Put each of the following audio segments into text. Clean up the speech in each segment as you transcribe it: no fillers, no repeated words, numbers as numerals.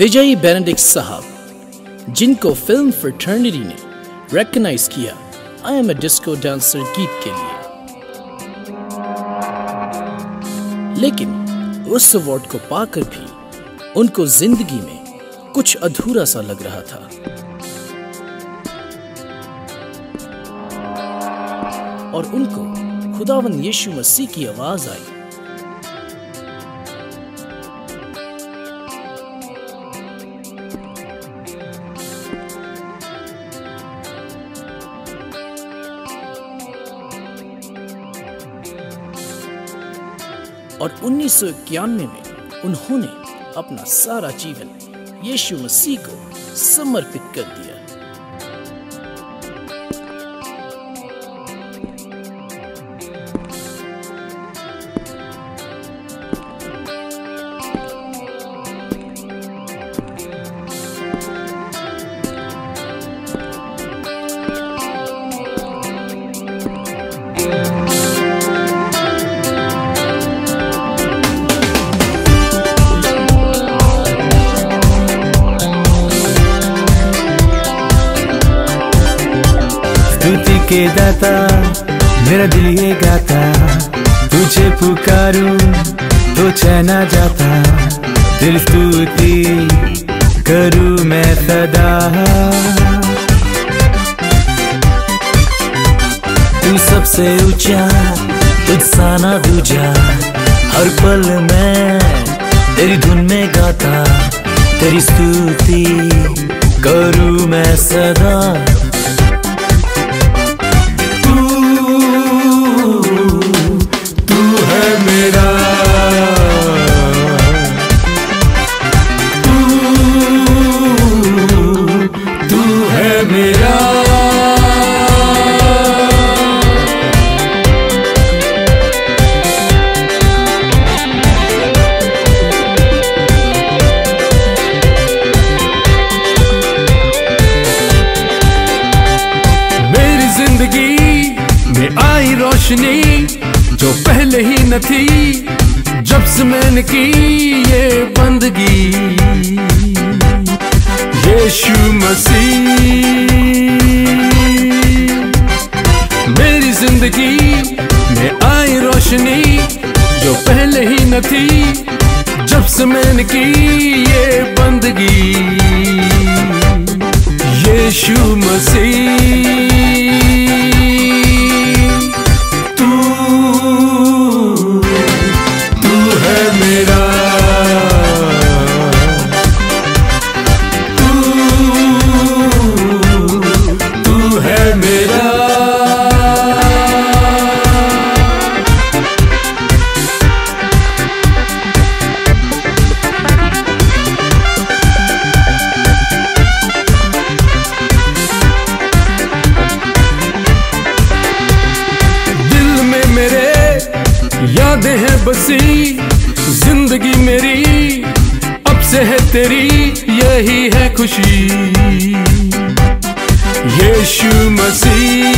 विजय Benedict साहब, जिनको film fraternity ने रिकॉग्नाइज किया I am a disco dancer गीत के लिए, लेकिन उस अवार्ड को पाकर भी उनको जिंदगी में कुछ अधूरा सा लग रहा था। और उनको खुदावंद यीशु मसीह की आवाज आई, और 1991 में उन्होंने अपना सारा जीवन यीशु मसीह को समर्पित कर दिया। स्तुति के दाता मेरा दिल ये गाता, तुझे पुकारूं तो चैना जाता, दिल स्तुति करूं मैं सदा। तू सबसे ऊंचा, तुझसा ना दूजा, हर पल मैं तेरी धुन में गाता, तेरी स्तुति करूं मैं सदा। आई रोशनी जो पहले ही न थी, जब से मैंने की ये बंदगी, यीशु मसीह मेरी जिंदगी में आई रोशनी जो पहले ही न थी, जब से मैंने की ये बंदगी, यीशु मसीह। यादें हैं बसी जिंदगी मेरी, अब से है तेरी यही है खुशी, यीशु मसीह।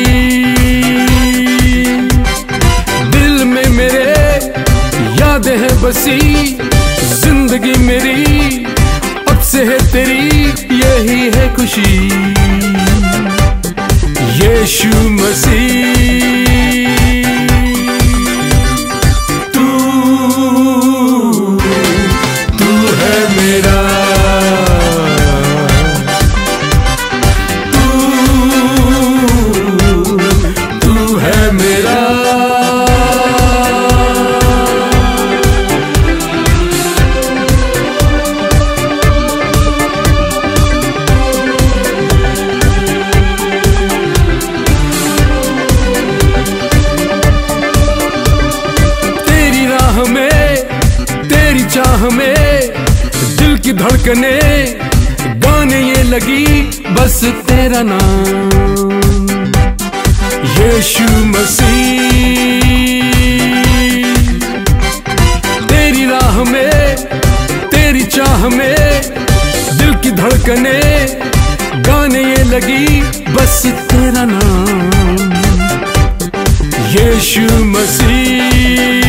दिल में मेरे यादें हैं बसी जिंदगी मेरी, अब से है तेरी यही है खुशी, यीशु मसीह। चाह में दिल की धड़कने गाने ये लगी, बस तेरा नाम यीशु मसीह। तेरी राह में तेरी चाह में दिल की धड़कने गाने ये लगी, बस तेरा नाम यीशु मसीह।